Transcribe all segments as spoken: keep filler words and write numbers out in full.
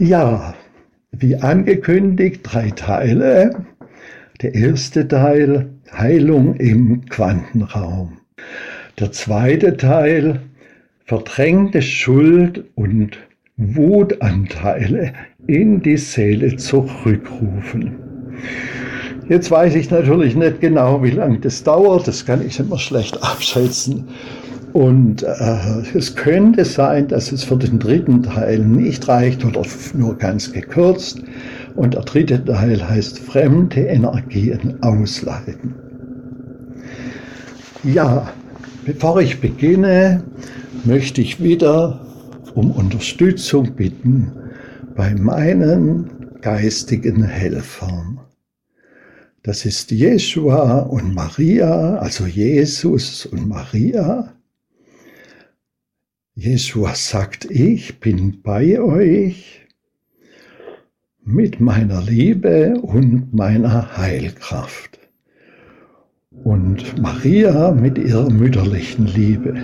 Ja, wie angekündigt, drei Teile. Der erste Teil, Heilung im Quantenraum. Der zweite Teil, verdrängte Schuld und Wutanteile in die Seele zurückrufen. Jetzt weiß ich natürlich nicht genau, wie lange das dauert, das kann ich immer schlecht abschätzen. Und äh, es könnte sein, dass es für den dritten Teil nicht reicht oder nur ganz gekürzt. Und der dritte Teil heißt fremde Energien ausleiten. Ja, bevor ich beginne, möchte ich wieder um Unterstützung bitten bei meinen geistigen Helfern. Das ist Jeschua und Maria, also Jesus und Maria. Jeschua sagt, ich bin bei euch mit meiner Liebe und meiner Heilkraft. Und Maria mit ihrer mütterlichen Liebe.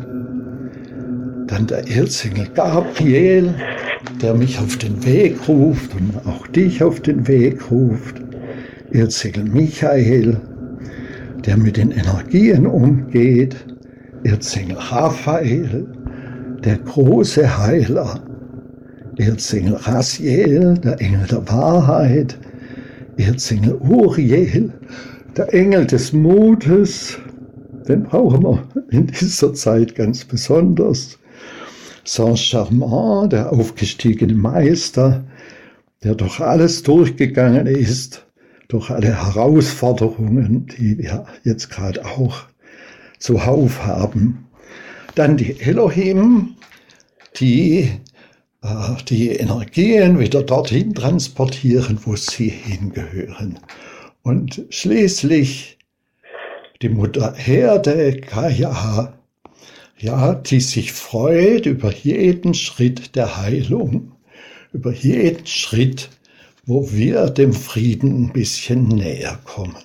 Dann der Erzengel Gabriel, der mich auf den Weg ruft und auch dich auf den Weg ruft. Erzengel Michael, der mit den Energien umgeht. Erzengel Raphael, der große Heiler. Erzengel Raziel, der Engel der Wahrheit. Erzengel Uriel, der Engel des Mutes. Den brauchen wir in dieser Zeit ganz besonders. Saint-Germain, der aufgestiegene Meister, der durch alles durchgegangen ist, durch alle Herausforderungen, die wir jetzt gerade auch zuhauf haben. Dann die Elohim, die äh, die Energien wieder dorthin transportieren, wo sie hingehören. Und schließlich die Mutter Erde, Gaia, ja, die sich freut über jeden Schritt der Heilung, über jeden Schritt, wo wir dem Frieden ein bisschen näher kommen.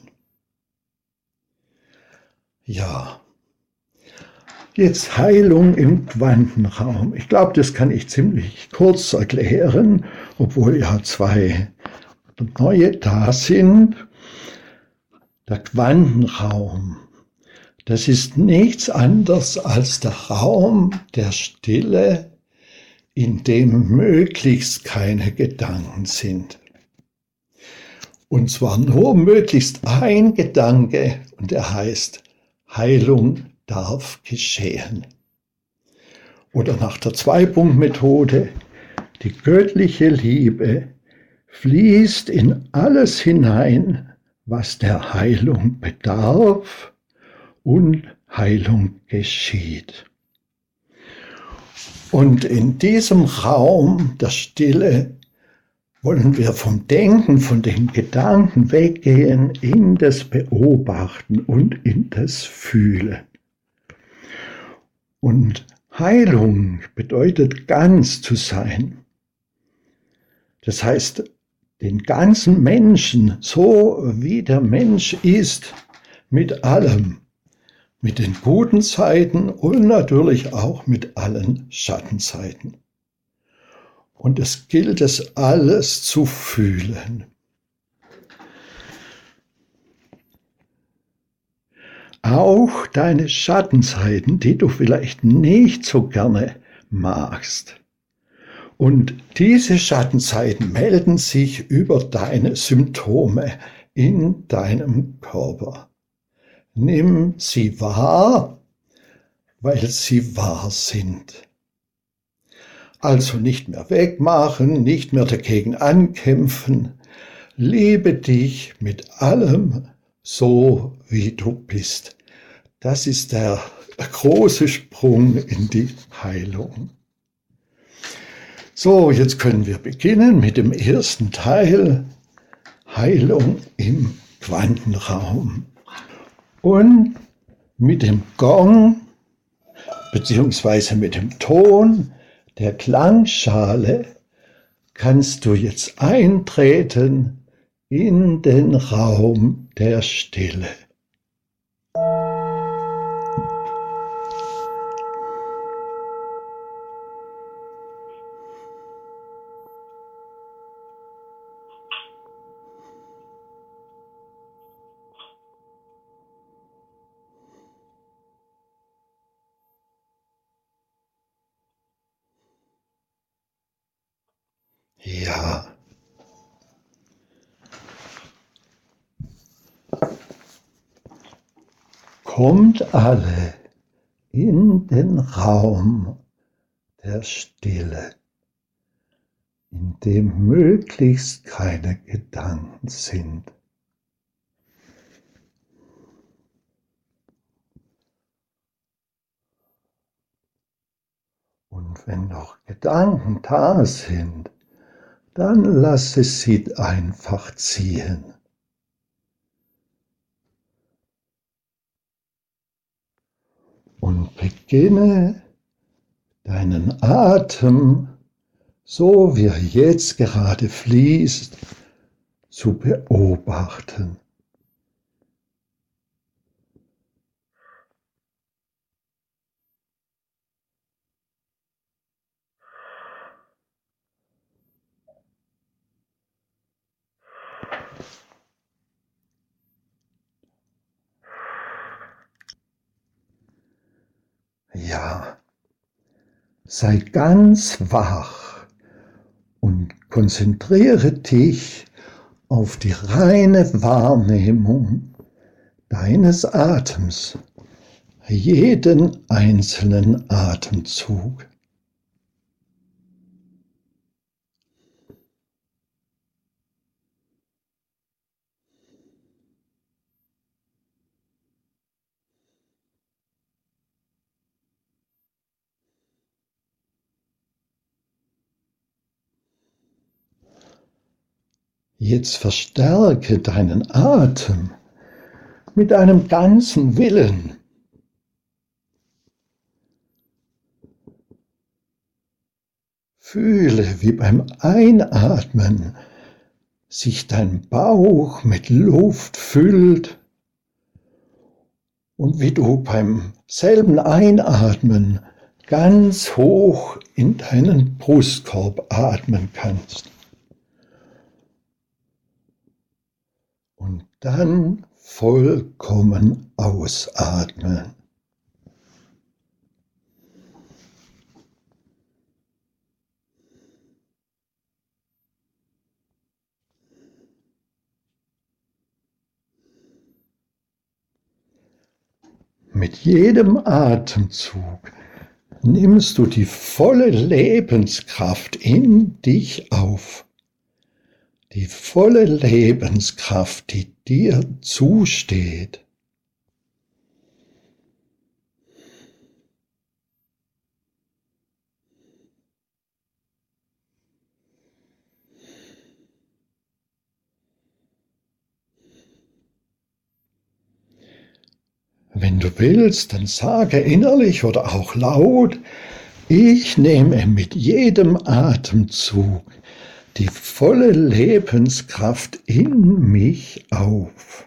Ja, jetzt Heilung im Quantenraum. Ich glaube, das kann ich ziemlich kurz erklären, obwohl ja zwei neue da sind. Der Quantenraum, das ist nichts anderes als der Raum der Stille, in dem möglichst keine Gedanken sind. Und zwar nur möglichst ein Gedanke, und der heißt, Heilung darf geschehen. Oder nach der Zwei-Punkt-Methode, die göttliche Liebe fließt in alles hinein, was der Heilung bedarf, und Heilung geschieht. Und in diesem Raum der Stille wollen wir vom Denken, von den Gedanken weggehen in das Beobachten und in das Fühlen. Und Heilung bedeutet ganz zu sein. Das heißt, den ganzen Menschen, so wie der Mensch ist, mit allem, mit den guten Seiten und natürlich auch mit allen Schattenseiten. Und es gilt es alles zu fühlen. Auch deine Schattenseiten, die du vielleicht nicht so gerne magst. Und diese Schattenseiten melden sich über deine Symptome in deinem Körper. Nimm sie wahr, weil sie wahr sind. Also nicht mehr wegmachen, nicht mehr dagegen ankämpfen. Liebe dich mit allem so, wie du bist. Das ist der große Sprung in die Heilung. So, jetzt können wir beginnen mit dem ersten Teil, Heilung im Quantenraum. Und mit dem Gong, beziehungsweise mit dem Ton der Klangschale, kannst du jetzt eintreten in den Raum der Stille. Ja. Kommt alle in den Raum der Stille, in dem möglichst keine Gedanken sind. Und wenn noch Gedanken da sind, dann lasse sie einfach ziehen. Und beginne deinen Atem, so wie er jetzt gerade fließt, zu beobachten. Ja, sei ganz wach und konzentriere dich auf die reine Wahrnehmung deines Atems, jeden einzelnen Atemzug. Jetzt verstärke deinen Atem mit deinem ganzen Willen. Fühle, wie beim Einatmen sich dein Bauch mit Luft füllt und wie du beim selben Einatmen ganz hoch in deinen Brustkorb atmen kannst. Und dann vollkommen ausatmen. Mit jedem Atemzug nimmst du die volle Lebenskraft in dich auf. Die volle Lebenskraft, die dir zusteht. Wenn du willst, dann sage innerlich oder auch laut: Ich nehme mit jedem Atemzug die volle Lebenskraft in mich auf.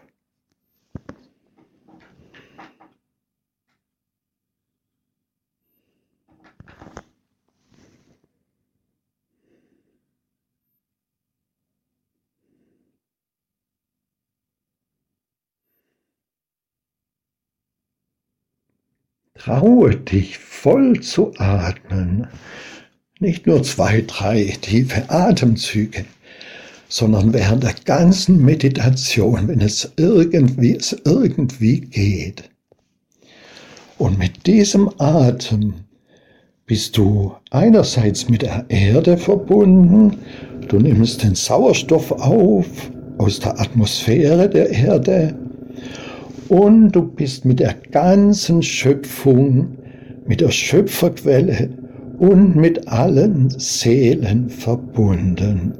Traue dich voll zu atmen. Nicht nur zwei, drei tiefe Atemzüge, sondern während der ganzen Meditation, wenn es irgendwie, es irgendwie geht. Und mit diesem Atem bist du einerseits mit der Erde verbunden, du nimmst den Sauerstoff auf aus der Atmosphäre der Erde und du bist mit der ganzen Schöpfung, mit der Schöpferquelle und mit allen Seelen verbunden.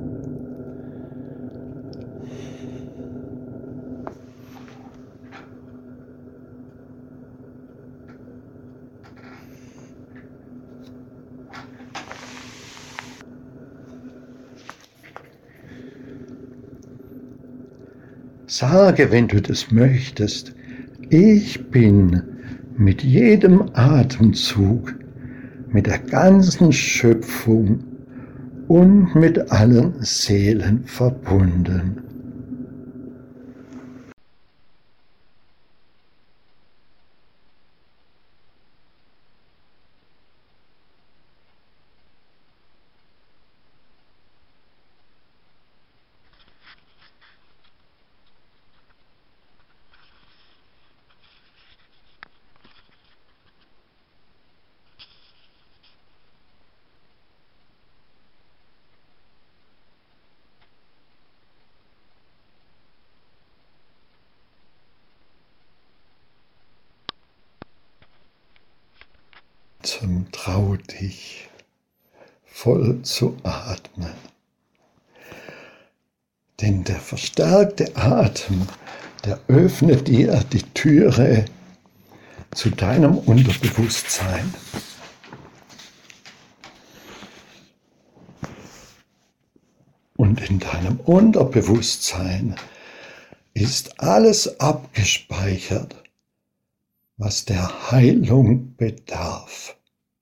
Sage, wenn du das möchtest: Ich bin mit jedem Atemzug mit der ganzen Schöpfung und mit allen Seelen verbunden. Trau dich, voll zu atmen. Denn der verstärkte Atem, der öffnet dir die Türe zu deinem Unterbewusstsein. Und in deinem Unterbewusstsein ist alles abgespeichert, was der Heilung bedarf.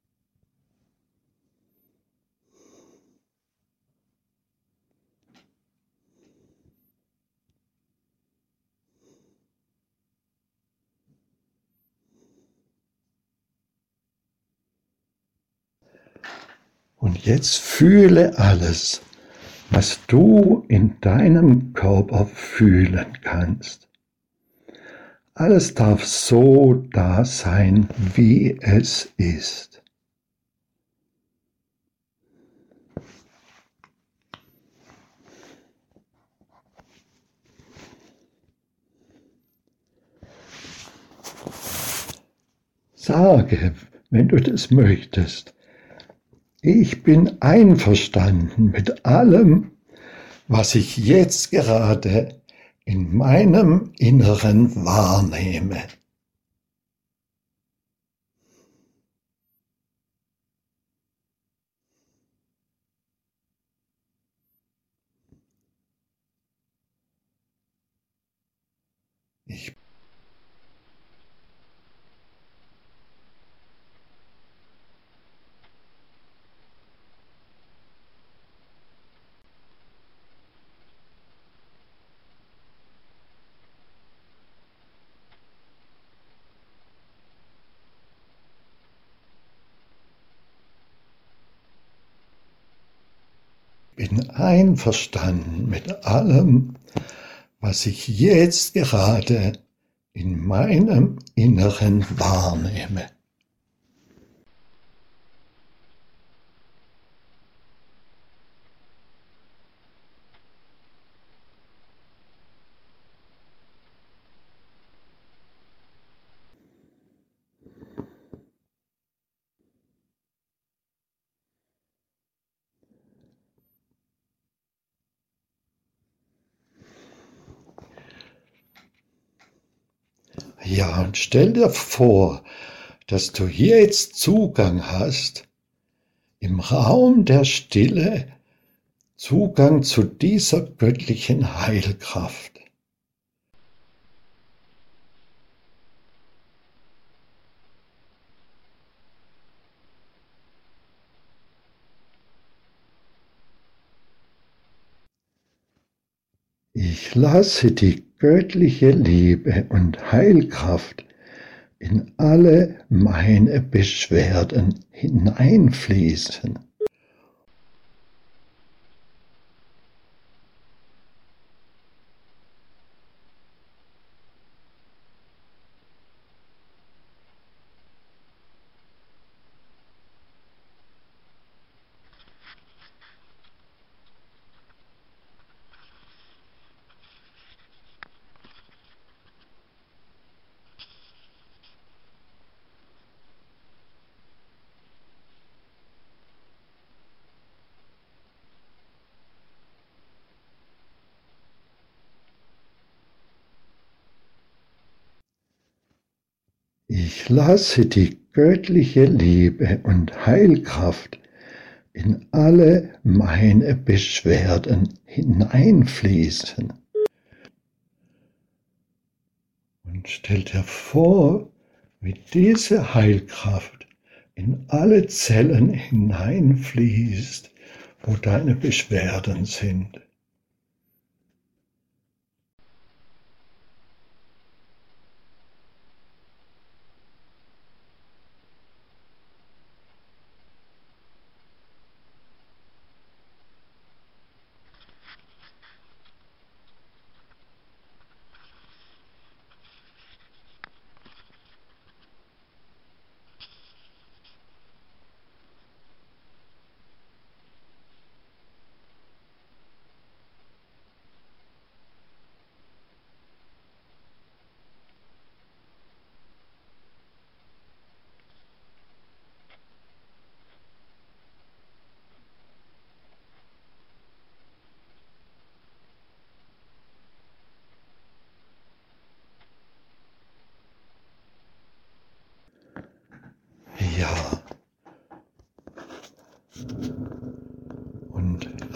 Und jetzt fühle alles, was du in deinem Körper fühlen kannst. Alles darf so da sein, wie es ist. Sage, wenn du das möchtest, ich bin einverstanden mit allem, was ich jetzt gerade in meinem Inneren wahrnehme. Ich bin einverstanden mit allem, was ich jetzt gerade in meinem Inneren wahrnehme. Ja, und stell dir vor, dass du jetzt Zugang hast, im Raum der Stille, Zugang zu dieser göttlichen Heilkraft. Ich lasse die göttliche Liebe und Heilkraft in alle meine Beschwerden hineinfließen. Ich lasse die göttliche Liebe und Heilkraft in alle meine Beschwerden hineinfließen. Und stell dir vor, wie diese Heilkraft in alle Zellen hineinfließt, wo deine Beschwerden sind.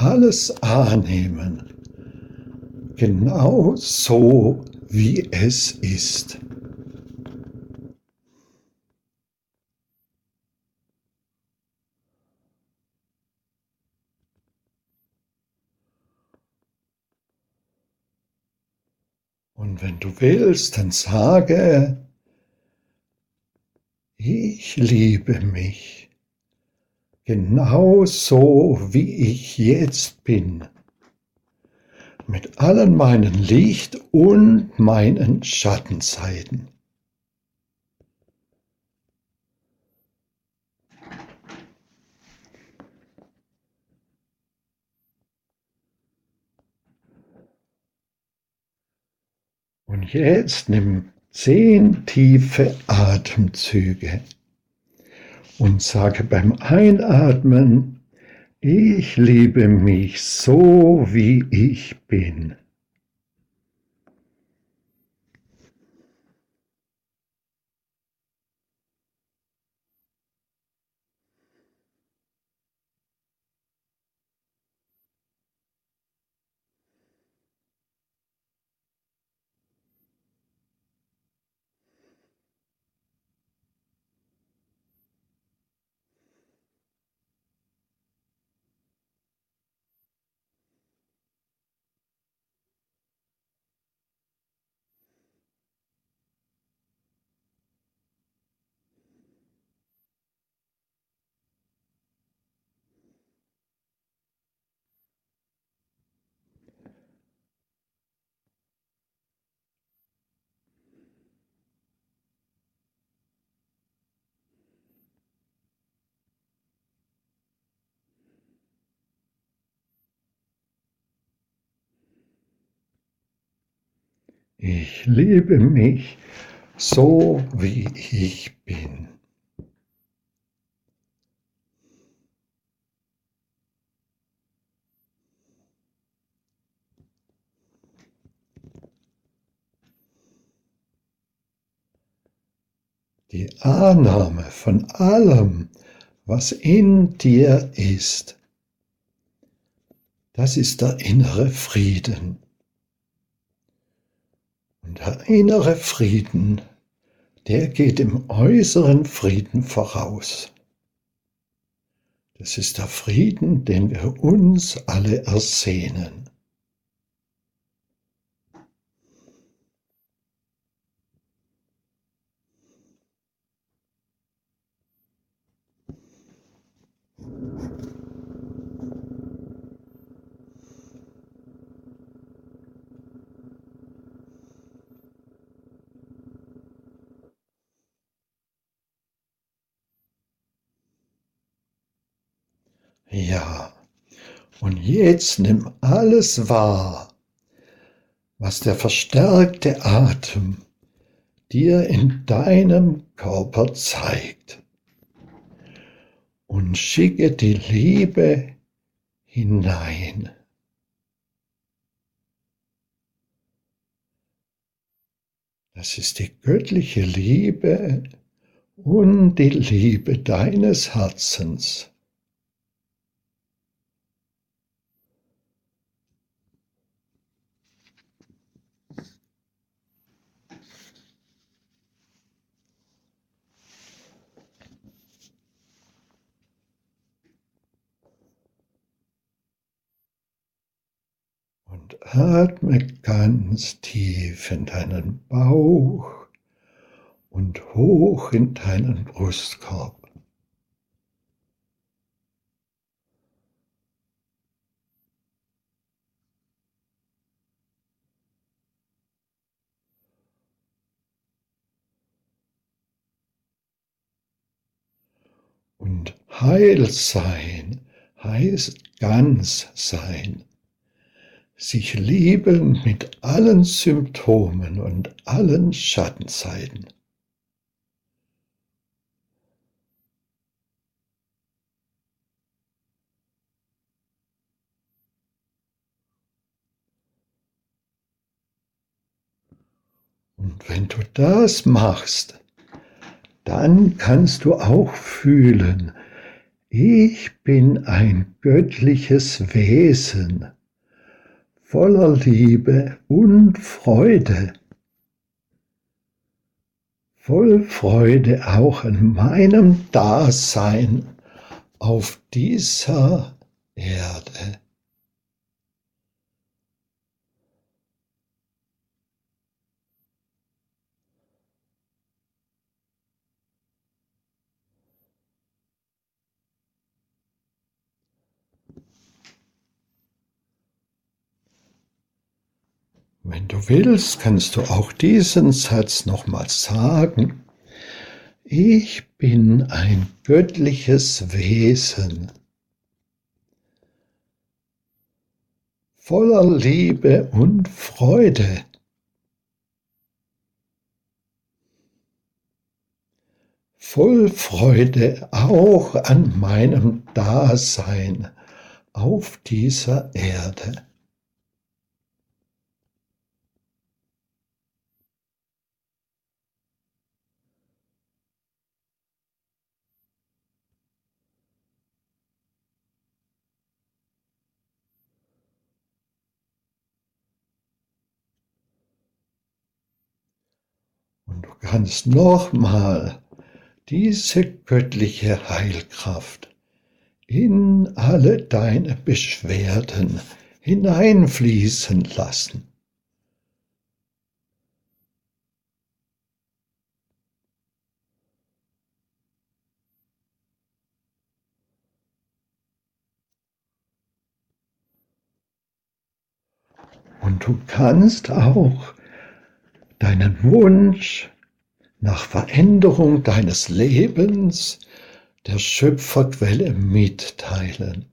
alles annehmen, genau so, wie es ist. Und wenn du willst, dann sage: Ich liebe mich, genau so, wie ich jetzt bin, mit allen meinen Licht- und meinen Schattenseiten. Und jetzt nimm zehn tiefe Atemzüge und sage beim Einatmen: Ich liebe mich so, wie ich bin. Ich liebe mich so, wie ich bin. Die Annahme von allem, was in dir ist, das ist der innere Frieden. Und der innere Frieden, der geht dem äußeren Frieden voraus. Das ist der Frieden, den wir uns alle ersehnen. Ja, und jetzt nimm alles wahr, was der verstärkte Atem dir in deinem Körper zeigt, und schicke die Liebe hinein. Das ist die göttliche Liebe und die Liebe deines Herzens. Und atme ganz tief in deinen Bauch und hoch in deinen Brustkorb. Und heil sein heißt ganz sein. Sich lieben mit allen Symptomen und allen Schattenseiten. Und wenn du das machst, dann kannst du auch fühlen, Ich bin ein göttliches Wesen, voller Liebe und Freude, voll Freude auch an meinem Dasein auf dieser Erde. Wenn du willst, kannst du auch diesen Satz nochmals sagen. Ich bin ein göttliches Wesen, voller Liebe und Freude, voll Freude auch an meinem Dasein auf dieser Erde. Und du kannst nochmal diese göttliche Heilkraft in alle deine Beschwerden hineinfließen lassen. Und du kannst auch deinen Wunsch nach Veränderung deines Lebens der Schöpferquelle mitteilen.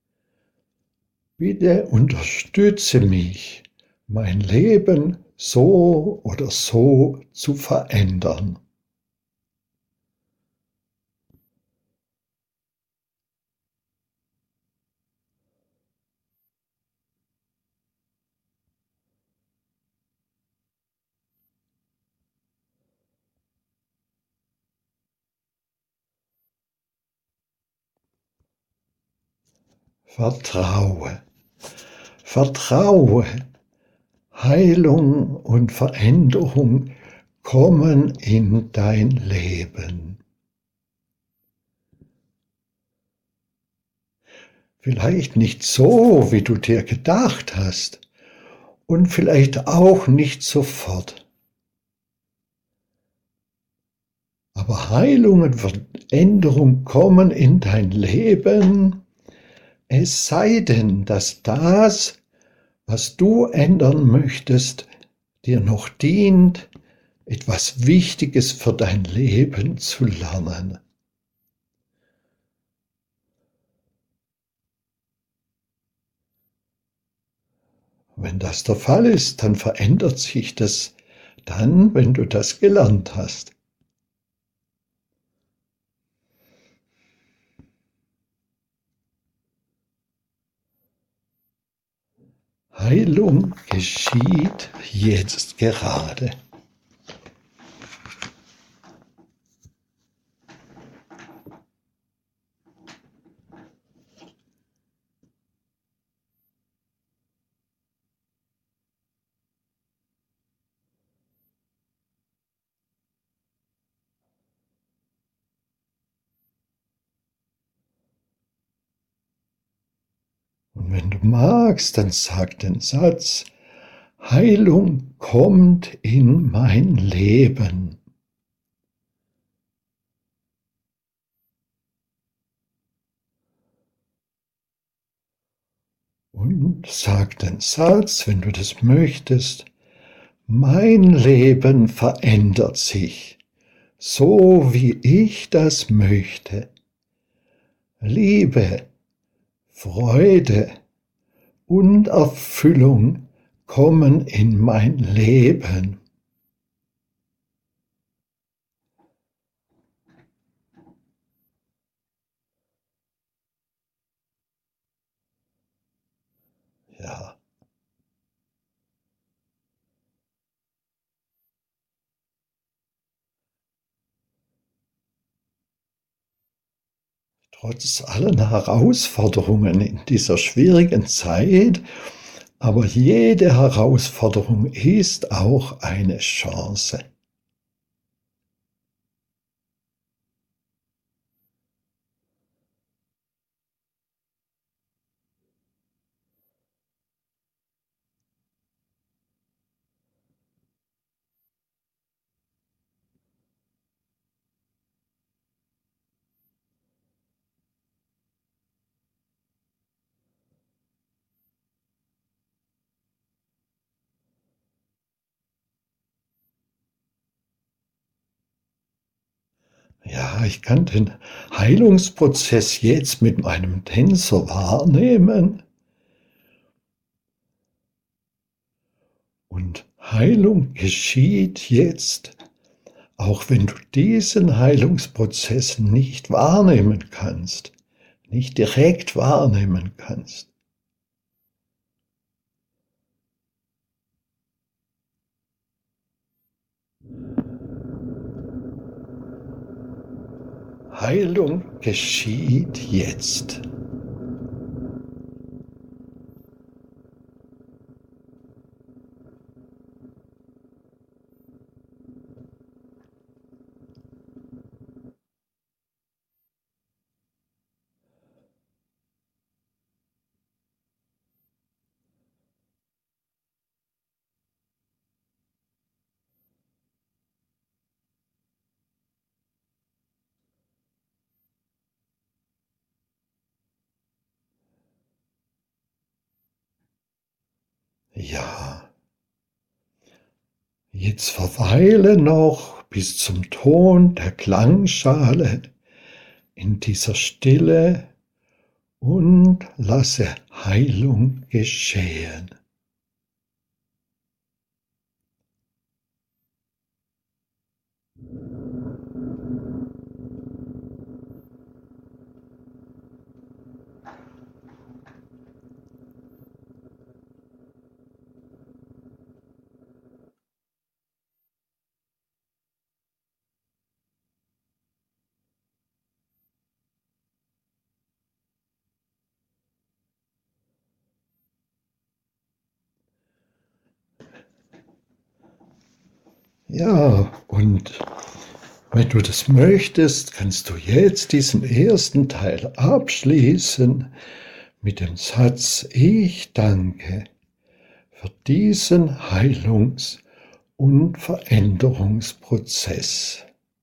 Bitte unterstütze mich, mein Leben so oder so zu verändern. Vertraue, vertraue, Heilung und Veränderung kommen in dein Leben. Vielleicht nicht so, wie du dir gedacht hast, und vielleicht auch nicht sofort. Aber Heilung und Veränderung kommen in dein Leben, es sei denn, dass das, was du ändern möchtest, dir noch dient, etwas Wichtiges für dein Leben zu lernen. Wenn das der Fall ist, dann verändert sich das dann, wenn du das gelernt hast. Heilung geschieht jetzt gerade. Und wenn du magst, dann sag den Satz, Heilung kommt in mein Leben. Und sag den Satz, wenn du das möchtest, mein Leben verändert sich, so wie ich das möchte. Liebe, Freude und Erfüllung kommen in mein Leben. Ja. trotz allen Herausforderungen in dieser schwierigen Zeit, aber jede Herausforderung ist auch eine Chance. Ja, ich kann den Heilungsprozess jetzt mit meinem Tensor wahrnehmen. Und Heilung geschieht jetzt, auch wenn du diesen Heilungsprozess nicht wahrnehmen kannst, nicht direkt wahrnehmen kannst. Heilung geschieht jetzt. Ja, jetzt verweile noch bis zum Ton der Klangschale in dieser Stille und lasse Heilung geschehen. Ja, und wenn du das möchtest, kannst du jetzt diesen ersten Teil abschließen mit dem Satz: Ich danke für diesen Heilungs- und Veränderungsprozess.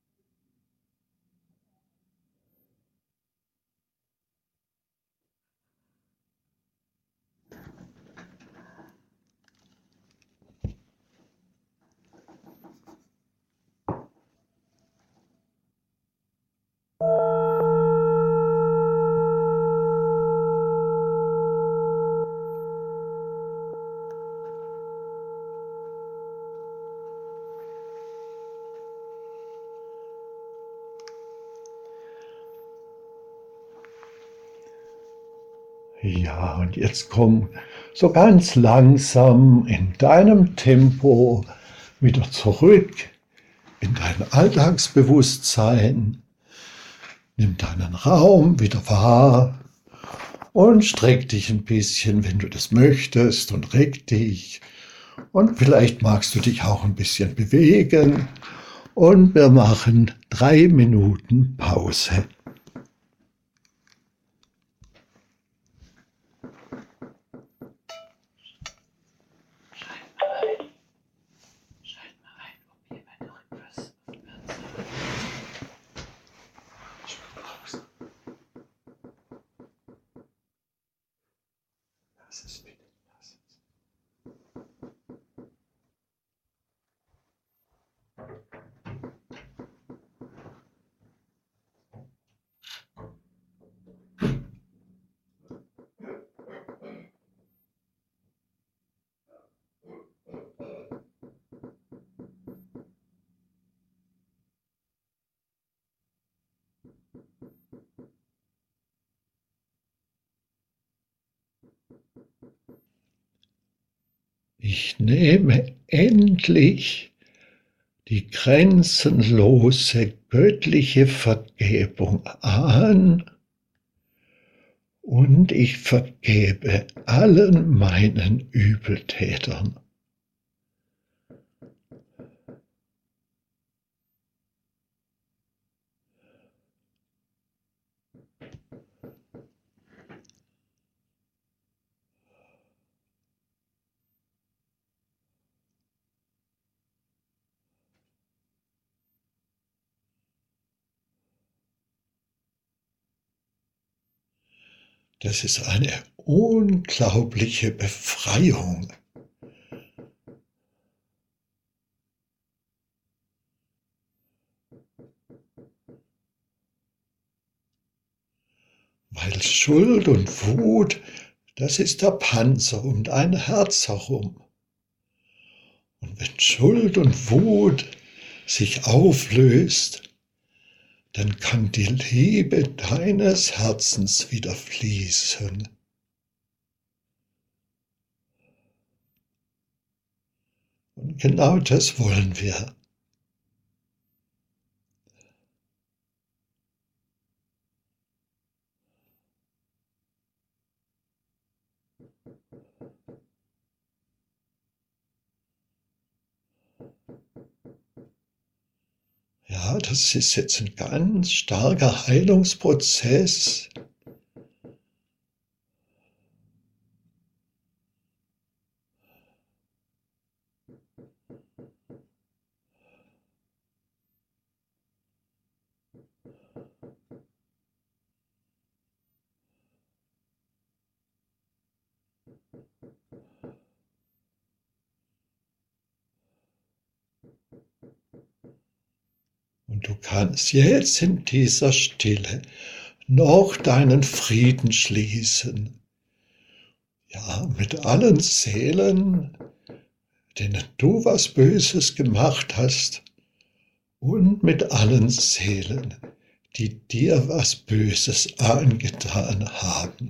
Ja, und jetzt komm so ganz langsam in deinem Tempo wieder zurück in dein Alltagsbewusstsein. Nimm deinen Raum wieder wahr und streck dich ein bisschen, wenn du das möchtest, und reck dich. Und vielleicht magst du dich auch ein bisschen bewegen. Und wir machen drei Minuten Pause. Ich nehme endlich die grenzenlose göttliche Vergebung an und ich vergebe allen meinen Übeltätern. Das ist eine unglaubliche Befreiung. Weil Schuld und Wut, das ist der Panzer um dein Herz herum. Und wenn Schuld und Wut sich auflöst, dann kann die Liebe deines Herzens wieder fließen. Und genau das wollen wir. Ja, das ist jetzt ein ganz starker Heilungsprozess. Und du kannst jetzt in dieser Stille noch deinen Frieden schließen. Ja, mit allen Seelen, denen du was Böses gemacht hast, und mit allen Seelen, die dir was Böses angetan haben.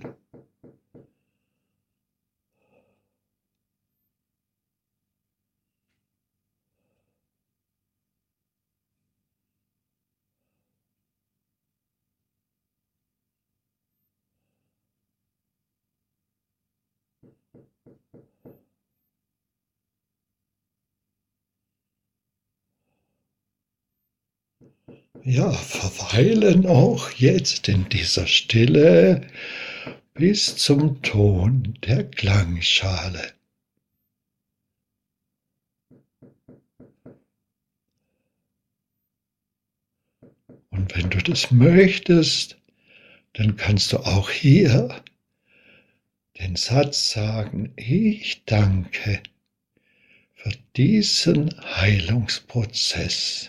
Ja, verweile noch jetzt in dieser Stille bis zum Ton der Klangschale. Und wenn du das möchtest, dann kannst du auch hier den Satz sagen: Ich danke für diesen Heilungsprozess.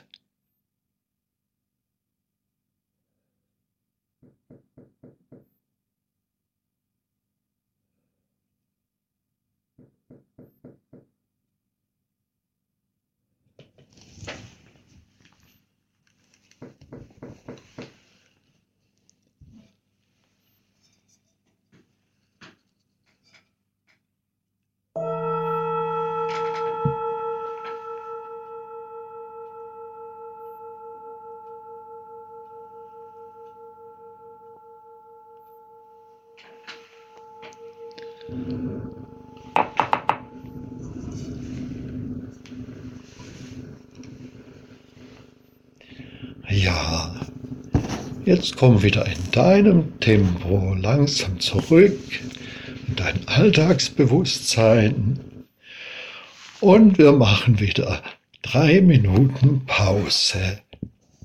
Ja, jetzt komm wieder in deinem Tempo langsam zurück in dein Alltagsbewusstsein und wir machen wieder drei Minuten Pause.